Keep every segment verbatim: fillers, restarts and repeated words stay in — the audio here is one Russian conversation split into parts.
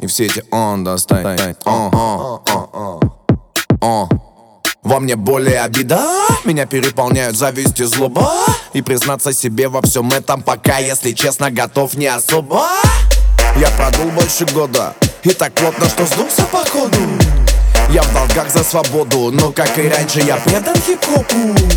все эти он достань. О, о, о, о. Во мне боль и обида, меня переполняют зависть и злоба. И признаться себе во всем этом пока, если честно, готов не особо. Я продул больше года и так плотно, что сдулся походу. Я в долгах за свободу, но как и раньше я предан хип-хопу.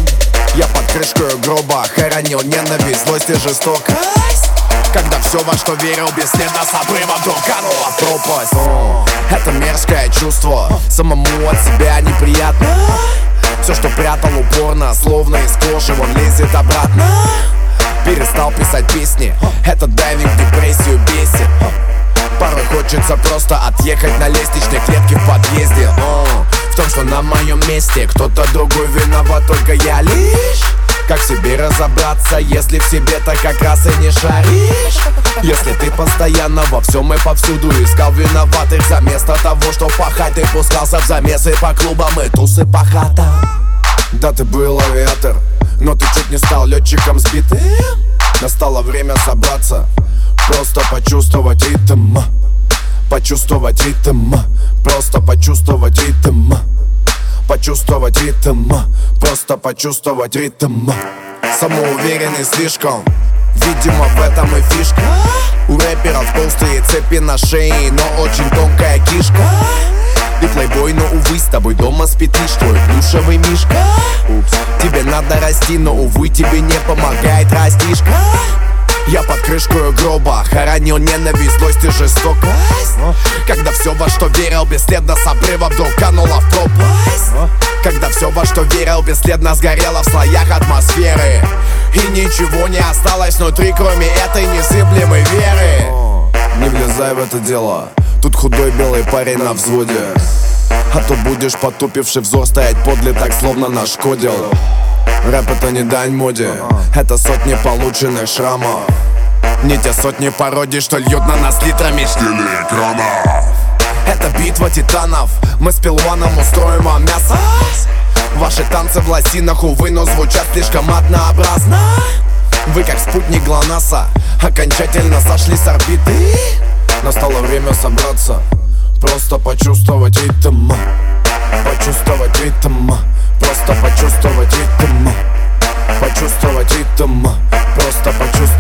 Я под крышкой гроба хоронил ненависть, злость и жестокость. Когда все, во что верил, бесследно с обрыва вдруг кануло в пропасть. О, это мерзкое чувство, самому от себя неприятно. Все, что прятал упорно, словно из кожи, он лезет обратно. Перестал писать песни, это дайвинг в депрессию бесит. Порой хочется просто отъехать на лестничной клетке в подъезде. О, в том, что на моем месте кто-то другой виноват, только я лишь. Как в себе разобраться, если в себе-то как раз и не шаришь? Если ты постоянно во всем и повсюду искал виноватых, за место того, что пахать, ты пускался в замесы по клубам и тусы по хатам. Да, ты был авиатор, но ты чуть не стал летчиком сбитым. Настало время собраться, просто почувствовать ритм. Почувствовать ритм, просто почувствовать ритм. Почувствовать ритм, просто почувствовать ритм. Самоуверенный слишком, видимо в этом и фишка. У рэперов толстые цепи на шее, но очень тонкая кишка. Ты плейбой, но увы, с тобой дома спит лишь твой плюшевый мишка. Упс. Тебе надо расти, но увы, тебе не помогает растишка. Я под крышкой гроба хоронил ненависть, злость и жестокость. Когда все, во что верил, бесследно с обрыва вдруг кануло в пропасть. Когда все, во что верил, бесследно сгорело в слоях атмосферы. И ничего не осталось внутри, кроме этой незыблемой веры. Не влезай в это дело, тут худой белый парень на взводе. А то будешь потупивший взор стоять подле, так словно нашкодил. Рэп это не дань моде, это сотни полученных шрамов. Не те сотни пародий, что льют на нас литрами телеэкранов. Это битва титанов, мы с Пилваном устроим вам мясо. Ваши танцы в лосинах, увы, но звучат слишком однообразно. Вы как спутник ГЛОНАССа окончательно сошли с орбиты. Настало время собраться, просто почувствовать ритм. Почувствовать ритм, просто почувствовать ритм. Почувствовать ритм, просто почувствовать.